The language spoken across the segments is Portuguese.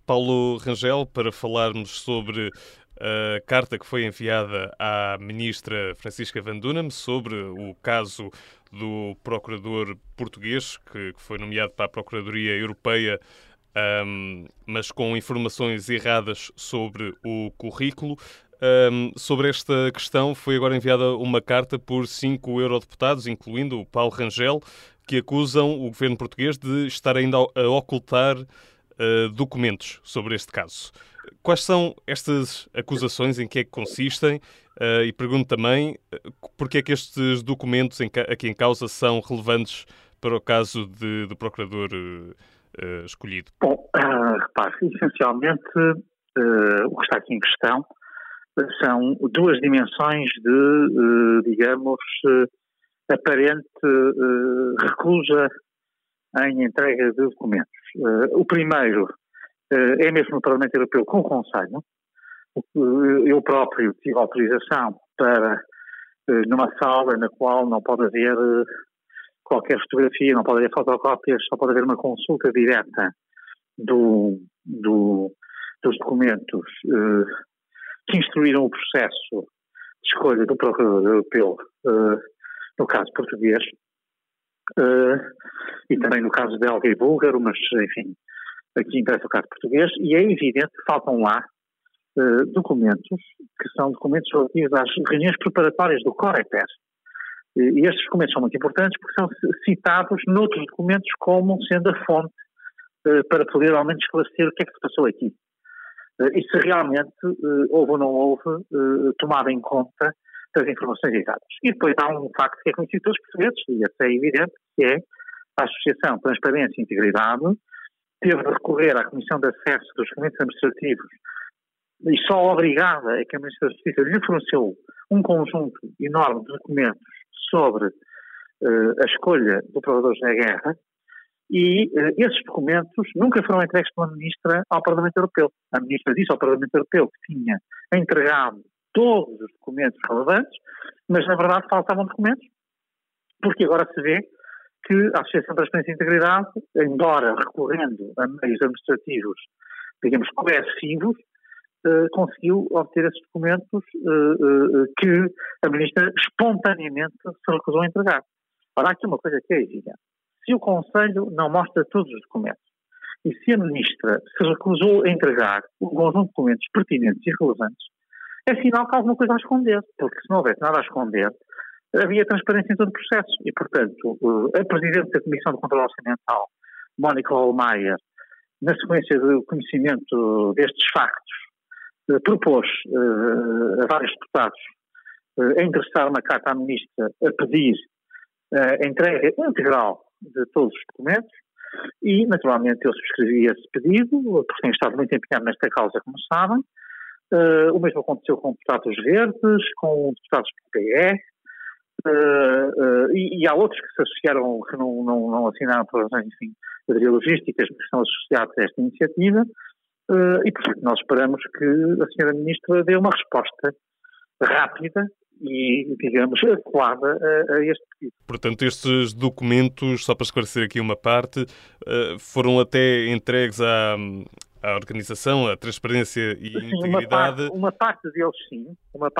Paulo Rangel, para falarmos sobre a carta que foi enviada à ministra Francisca Van Dunham sobre o caso do procurador português que foi nomeado para a Procuradoria Europeia, mas com informações erradas sobre o currículo. Sobre esta questão foi agora enviada uma carta por 5 eurodeputados, incluindo o Paulo Rangel, que acusam o governo português de estar ainda a ocultar documentos sobre este caso. Quais são estas acusações, em que é que consistem? E pergunto também porque é que estes documentos aqui em causa são relevantes para o caso do procurador escolhido. Bom, repare, essencialmente o que está aqui em questão são duas dimensões de, digamos, aparente recusa em entrega de documentos. O primeiro é mesmo no Parlamento Europeu com o Conselho. Eu próprio tive autorização para, numa sala na qual não pode haver qualquer fotografia, não pode haver fotocópias, só pode haver uma consulta direta dos documentos que instruíram o processo de escolha do Procurador Europeu, no caso português, e também no caso belga e búlgaro, mas, enfim, aqui interessa o caso português, e é evidente que faltam lá documentos que são documentos relativos às reuniões preparatórias do Coreper. E estes documentos são muito importantes porque são citados noutros documentos como sendo a fonte para poder ao menos esclarecer o que é que se passou aqui. E se realmente houve ou não houve tomada em conta das informações erradas. E depois há um facto que é conhecido pelos portugueses, e esse é evidente, que é a Associação Transparência e Integridade teve de recorrer à Comissão de Acesso dos Documentos Administrativos e só obrigada é que a Ministra da Justiça lhe forneceu um conjunto enorme de documentos sobre a escolha do Procurador José Guerra, e esses documentos nunca foram entregues pela Ministra ao Parlamento Europeu. A Ministra disse ao Parlamento Europeu que tinha entregado todos os documentos relevantes, mas na verdade faltavam documentos, porque agora se vê que a Associação de Transparência e Integridade, embora recorrendo a meios administrativos, digamos, coercivos, conseguiu obter esses documentos que a Ministra espontaneamente se recusou a entregar. Ora, há aqui uma coisa que é evidente. Se o Conselho não mostra todos os documentos e se a Ministra se recusou a entregar um conjunto de documentos pertinentes e relevantes, é sinal que há alguma coisa a esconder, porque se não houvesse nada a esconder, havia transparência em todo o processo. E, portanto, a Presidente da Comissão de Controlo Orçamental, Mónica Hohlmeier, na sequência do conhecimento destes factos, propôs a vários deputados a endereçar uma carta à Ministra a pedir a entrega integral de todos os documentos e, naturalmente, eu subscrevi esse pedido, porque tenho estado muito empenhado nesta causa, como sabem. O mesmo aconteceu com deputados verdes, com deputados do PE, e há outros que se associaram, que não assinaram por razões, enfim, logísticas, que estão associados a esta iniciativa, e, portanto, nós esperamos que a Sra. Ministra dê uma resposta rápida e, digamos, adequada a este pedido. Portanto, estes documentos, só para esclarecer aqui uma parte, foram até entregues à organização, à Transparência e Integridade. Uma parte deles sim,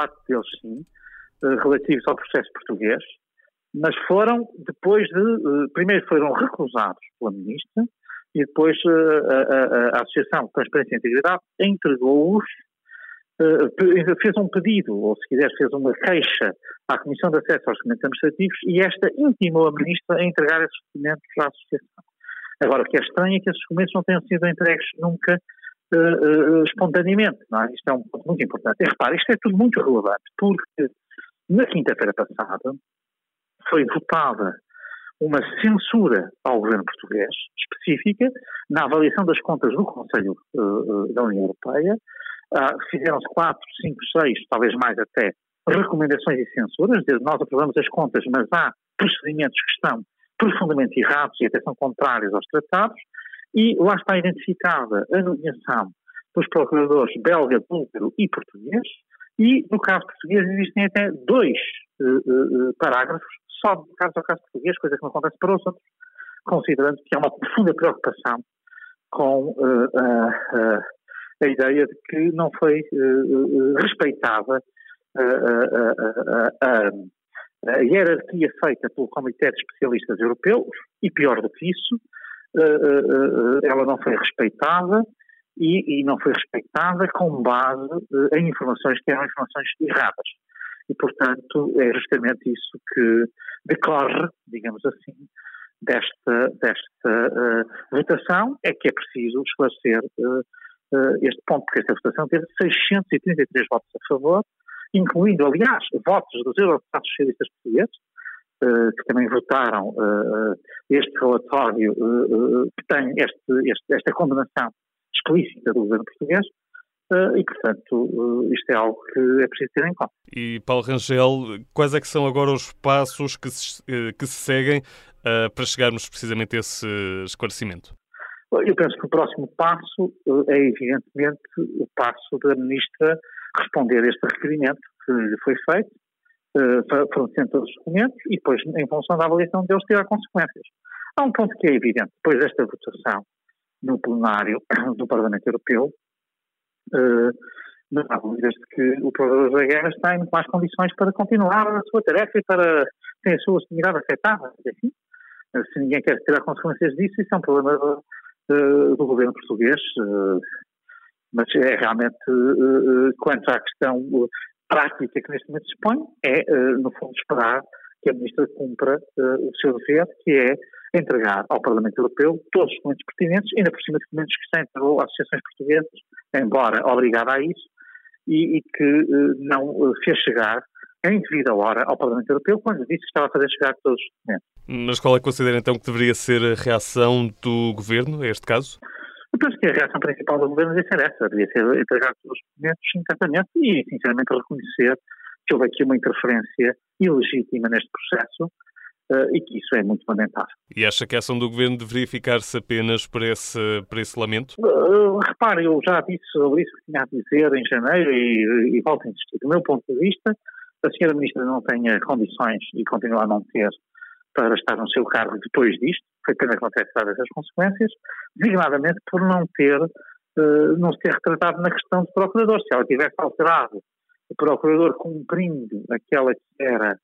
relativos ao processo português, mas foram depois primeiro foram recusados pela Ministra e depois a Associação de Transparência e Integridade entregou-os, fez um pedido, ou se quiser fez uma queixa à Comissão de Acesso aos Documentos Administrativos e esta intimou a Ministra a entregar esses documentos à Associação. Agora, o que é estranho é que esses documentos não tenham sido entregues nunca espontaneamente, não é? Isto é um ponto muito importante. E repare, isto é tudo muito relevante, porque na quinta-feira passada foi votada uma censura ao governo português, específica, na avaliação das contas do Conselho da União Europeia. Fizeram-se 4, 5, 6, talvez mais até, recomendações e censuras, nós aprovamos as contas, mas há procedimentos que estão profundamente errados e até são contrários aos tratados, e lá está identificada a nomeação dos procuradores belga, búlgaro e português, e no caso português existem até 2 parágrafos só dedicados ao caso português, coisa que não acontece para os outros, considerando que há uma profunda preocupação com a ideia de que não foi respeitada a hierarquia feita pelo Comitê de Especialistas Europeu, e pior do que isso, ela não foi respeitada e não foi respeitada com base em informações que eram informações erradas. E, portanto, é justamente isso que decorre, digamos assim, desta votação, é que é preciso esclarecer este ponto, porque esta votação teve 633 votos a favor, incluindo, aliás, votos dos eurodeputados socialistas portugueses, que também votaram este relatório que tem esta condenação explícita do governo português, e, portanto, isto é algo que é preciso ter em conta. E, Paulo Rangel, quais é que são agora os passos que se seguem para chegarmos precisamente a esse esclarecimento? Eu penso que o próximo passo é, evidentemente, o passo da Ministra responder a este requerimento que lhe foi feito, fornecendo todos os documentos, e depois, em função da avaliação deles, tirar consequências. Há um ponto que é evidente, depois desta votação no plenário do Parlamento Europeu, não há dúvidas de que o Procurador da Guerra está em muito mais condições para continuar a sua tarefa e para ter a sua dignidade afetada. Enfim, se ninguém quer tirar consequências disso, isso é um problema do governo português, mas é realmente, quanto à questão prática que neste momento se expõe, no fundo, esperar que a Ministra cumpra o seu dever, que é entregar ao Parlamento Europeu todos os documentos pertinentes, ainda por cima de documentos que já entregou às associações portuguesas, embora obrigada a isso, e que não fez chegar em devida hora ao Parlamento Europeu, quando disse que estava a fazer chegar todos os documentos. Mas qual é que considera então que deveria ser a reação do Governo a este caso? Eu penso que a reação principal do Governo devia ser essa, devia ser entregar todos os documentos imediatamente e, sinceramente, reconhecer que houve aqui uma interferência ilegítima neste processo e que isso é muito lamentável. E acha que a ação do Governo deveria ficar-se apenas para esse lamento? Repare, eu já disse sobre isso que tinha a dizer em janeiro e volto a insistir. Do meu ponto de vista, a senhora Ministra não tenha condições e continua a não ter para estar no seu cargo depois disto, foi pena que não tivesse dado essas consequências, designadamente por não se ter retratado na questão do Procurador. Se ela tivesse alterado o Procurador cumprindo aquela que era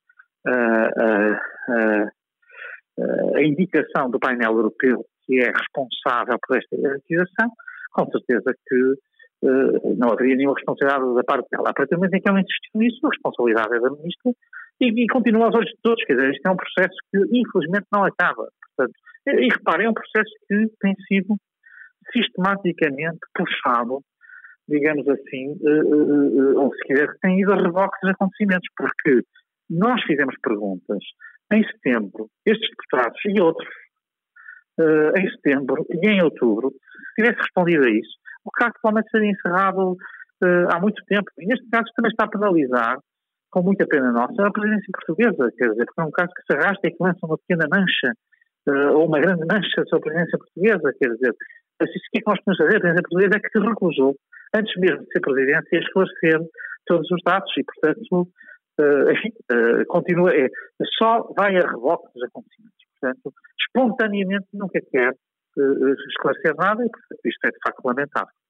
a indicação do painel europeu que é responsável por esta hierarquização, com certeza que não haveria nenhuma responsabilidade da parte dela. A partir do momento em que ela insistiu nisso, a responsabilidade é da Ministra e continua aos olhos de todos. Quer dizer, isto é um processo que infelizmente não acaba. Portanto, e reparem, é um processo que tem sido sistematicamente puxado, digamos assim, ou se quiser, tem ido a reboque dos acontecimentos, porque nós fizemos perguntas em setembro, estes deputados e outros, em setembro e em outubro. Se tivesse respondido a isso, o caso provavelmente seria encerrado há muito tempo. E neste caso também está a penalizar, com muita pena nossa, a presidência portuguesa, quer dizer, porque é um caso que se arrasta e que lança uma pequena mancha, ou uma grande mancha sobre a presidência portuguesa, quer dizer, o que é que nós podemos fazer? A presidência portuguesa é que se recusou, antes mesmo de ser presidência, a esclarecer todos os dados e, portanto, enfim, continua, só vai a reboque dos acontecimentos. Portanto, espontaneamente nunca quer esclarecer nada e, portanto, isto é de facto lamentável.